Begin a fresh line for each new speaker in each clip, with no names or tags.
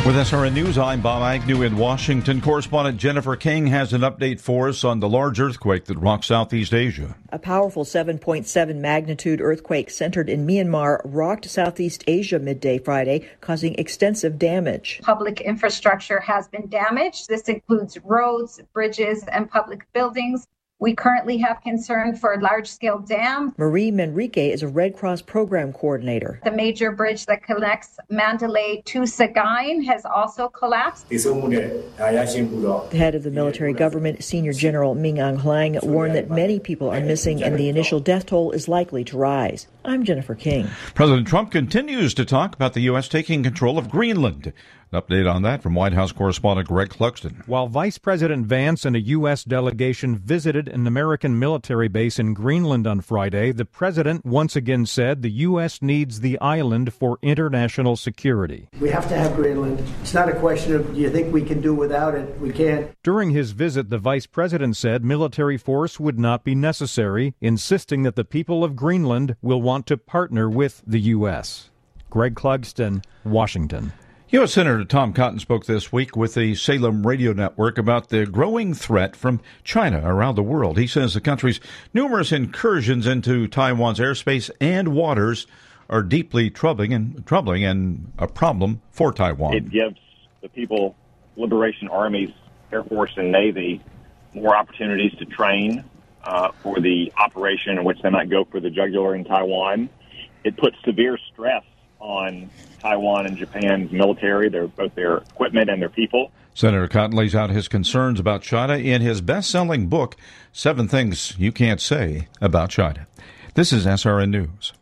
With SRN News, I'm Bob Agnew in Washington. Correspondent Jennifer King has an update for us on the large earthquake that rocked Southeast Asia.
A powerful 7.7 magnitude earthquake centered in Myanmar rocked Southeast Asia midday Friday, causing extensive damage.
Public infrastructure has been damaged. This includes roads, bridges, and public buildings. We currently have concern for a large-scale dam.
Marie Manrique is a Red Cross program coordinator.
The major bridge that connects Mandalay to Sagaing has also collapsed.
The head of the military government, Senior General Min Aung Hlaing, warned that many people are missing and the initial death toll is likely to rise. I'm Jennifer King.
President Trump continues to talk about the U.S. taking control of Greenland. An update on that from White House correspondent Greg Clugston.
While Vice President Vance and a U.S. delegation visited an American military base in Greenland on Friday, the president once again said the U.S. needs the island for international security.
We have to have Greenland. It's not a question of, do you think we can do without it? We can't.
During his visit, the vice president said military force would not be necessary, insisting that the people of Greenland will want to partner with the U.S. Greg Clugston, Washington.
U.S. Senator Tom Cotton spoke this week with the Salem Radio Network about the growing threat from China around the world. He says the country's numerous incursions into Taiwan's airspace and waters are deeply troubling and a problem for Taiwan.
It gives the People Liberation Army's Air Force and Navy more opportunities to train for the operation in which they might go for the jugular in Taiwan. It puts severe stress on Taiwan and Japan's military, both their equipment and their people.
Senator Cotton lays out his concerns about China in his best-selling book, 7 Things You Can't Say About China. This is SRN News.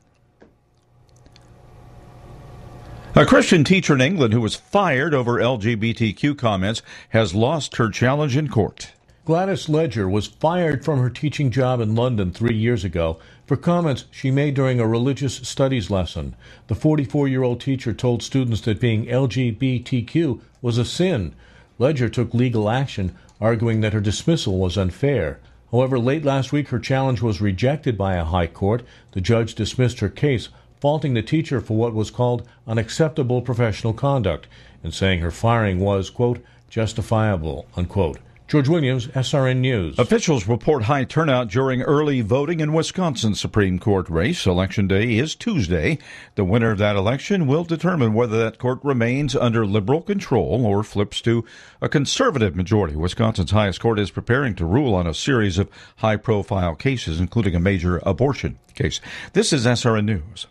A Christian teacher in England who was fired over LGBTQ comments has lost her challenge in court.
Gladys Ledger was fired from her teaching job in London 3 years ago for comments she made during a religious studies lesson. The 44-year-old teacher told students that being LGBTQ was a sin. Ledger took legal action, arguing that her dismissal was unfair. However, late last week, her challenge was rejected by a high court. The judge dismissed her case, faulting the teacher for what was called unacceptable professional conduct and saying her firing was, quote, justifiable, unquote. George Williams, SRN News.
Officials report high turnout during early voting in Wisconsin's Supreme Court race. Election Day is Tuesday. The winner of that election will determine whether that court remains under liberal control or flips to a conservative majority. Wisconsin's highest court is preparing to rule on a series of high-profile cases, including a major abortion case. This is SRN News.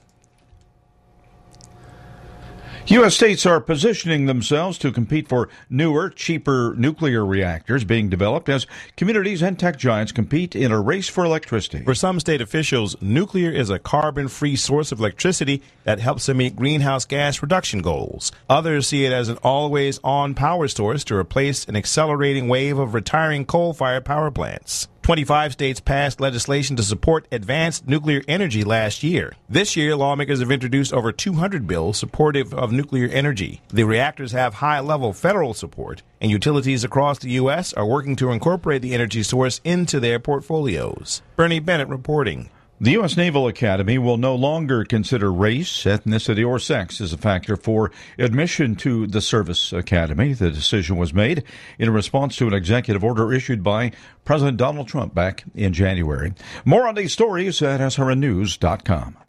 U.S. states are positioning themselves to compete for newer, cheaper nuclear reactors being developed as communities and tech giants compete in a race for electricity.
For some state officials, nuclear is a carbon-free source of electricity that helps them meet greenhouse gas reduction goals. Others see it as an always-on power source to replace an accelerating wave of retiring coal-fired power plants. 25 states passed legislation to support advanced nuclear energy last year. This year, lawmakers have introduced over 200 bills supportive of nuclear energy. The reactors have high-level federal support, and utilities across the U.S. are working to incorporate the energy source into their portfolios. Bernie Bennett reporting.
The U.S. Naval Academy will no longer consider race, ethnicity, or sex as a factor for admission to the Service Academy. The decision was made in response to an executive order issued by President Donald Trump back in January. More on these stories at srnnews.com.